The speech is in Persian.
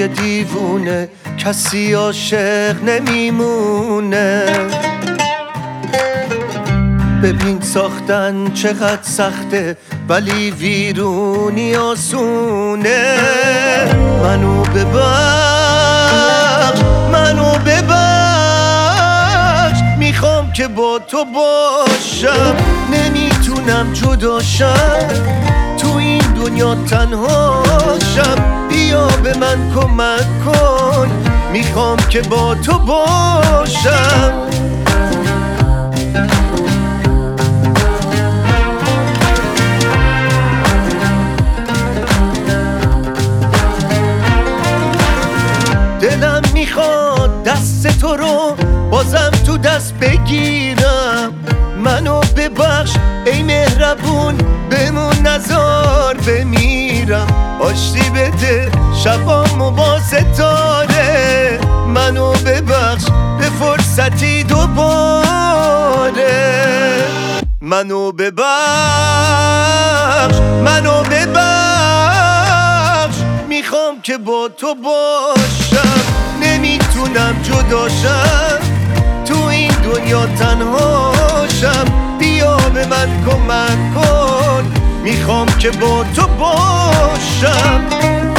یه دیوونه کسی عاشق نمیمونه. ببین ساختن چقدر سخته ولی ویرونی آسونه. منو ببخش، منو ببخش، میخوام که با تو باشم، نمیتونم جداشم، تو این دنیا تنهاشم. بیا به من کمک کن، میخوام که با تو باشم. دلم میخواد دست تو رو بازم تو دست بگیرم. منو ببخش ای مهربون، بمون نزار بمیرم. آشتی بده شبامو با ستاره، منو ببخش به فرصتی دوباره. منو ببخش، منو ببخش، میخوام که با تو باشم، نمیتونم جداشم، تو این دنیا تنهاشم. بیا به من کمک کن، میخوام که با تو باشم.